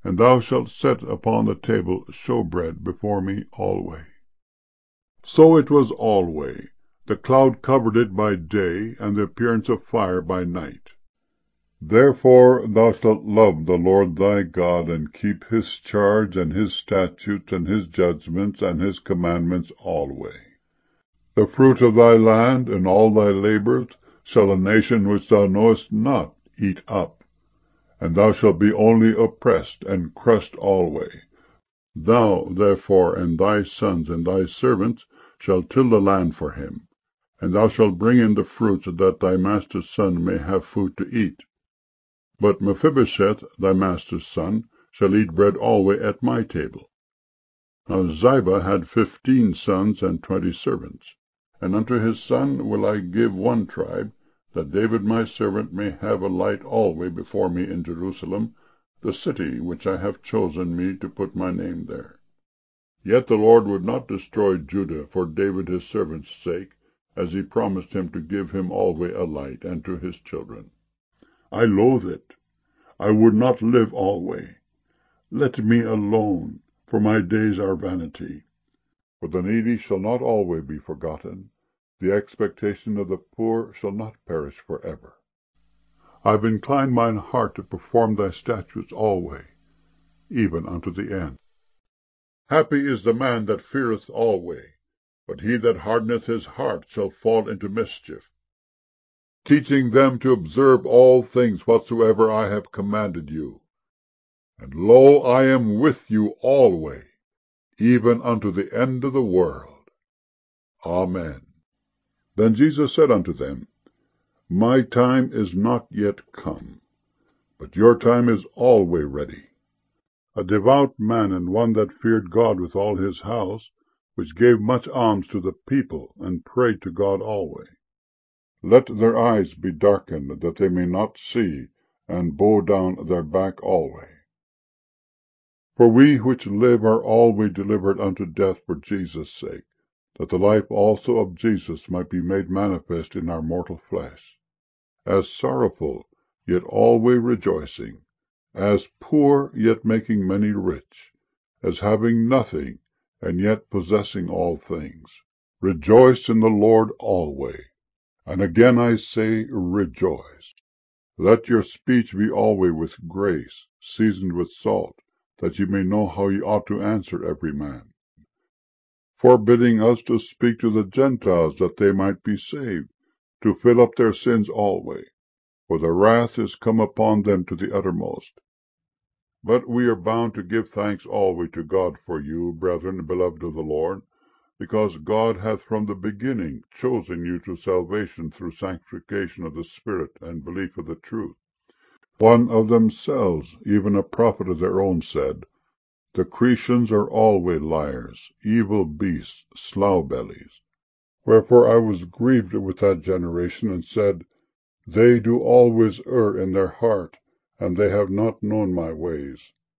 and thou shalt set upon the table showbread before me alway. So it was alway. The cloud covered it by day, and the appearance of fire by night. Therefore thou shalt love the Lord thy God, and keep his charge, and his statutes, and his judgments, and his commandments alway. The fruit of thy land and all thy labours shall a nation which thou knowest not eat up, and thou shalt be only oppressed and crushed alway. Thou therefore and thy sons and thy servants shall till the land for him, and thou shalt bring in the fruits, that thy master's son may have food to eat. But Mephibosheth, thy master's son, shall eat bread alway at my table. Now Ziba had 15 sons and 20 servants, and unto his son will I give one tribe, that David my servant may have a light alway before me in Jerusalem, the city which I have chosen me to put my name there. Yet the Lord would not destroy Judah for David his servant's sake, as he promised him to give him alway a light, and to his children. I loathe it. I would not live alway. Let me alone, for my days are vanity. For the needy shall not alway be forgotten. The expectation of the poor shall not perish forever. I have inclined mine heart to perform thy statutes alway, even unto the end. Happy is the man that feareth alway, but he that hardeneth his heart shall fall into mischief. Teaching them to observe all things whatsoever I have commanded you. And lo, I am with you alway, even unto the end of the world. Amen. Then Jesus said unto them, My time is not yet come, but your time is alway ready. A devout man, and one that feared God with all his house, which gave much alms to the people, and prayed to God alway. Let their eyes be darkened, that they may not see, and bow down their back alway. For we which live are alway delivered unto death for Jesus' sake, that the life also of Jesus might be made manifest in our mortal flesh. As sorrowful, yet alway rejoicing, as poor, yet making many rich, as having nothing, and yet possessing all things. Rejoice in the Lord alway. And again I say, rejoice. Let your speech be alway with grace, seasoned with salt, that ye may know how ye ought to answer every man. Forbidding us to speak to the Gentiles, that they might be saved, to fill up their sins alway, for the wrath is come upon them to the uttermost. But we are bound to give thanks alway to God for you, brethren, beloved of the Lord, because God hath from the beginning chosen you to salvation through sanctification of the Spirit and belief of the truth. One of themselves, even a prophet of their own, said, The Cretians are alway liars, evil beasts, slough bellies. Wherefore I was grieved with that generation, and said, They do always err in their heart, and they have not known my ways.